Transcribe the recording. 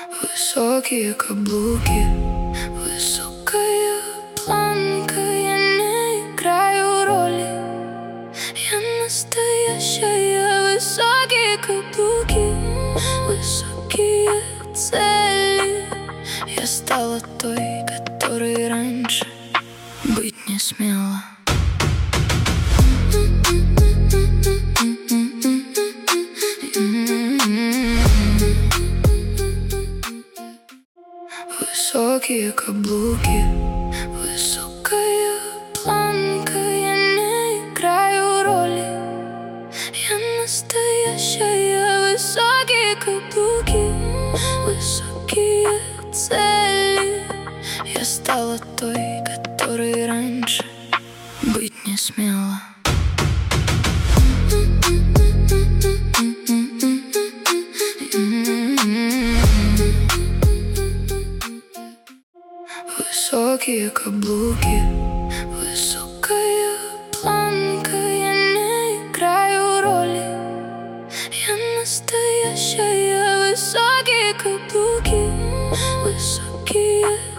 Высокие каблуки, высокая планка. Я не играю роли, я настоящая. Высокие каблуки, высокие цели. Я стала той, которой раньше быть не смела. Высокие каблуки, высокая планка. Я не играю роли, я настоящая. Высокие каблуки, высокие цели. Я стала той, которой раньше быть не смела. Высокие каблуки, высокая планка. Я не играю роли, я настоящая. Высокие каблуки, высокие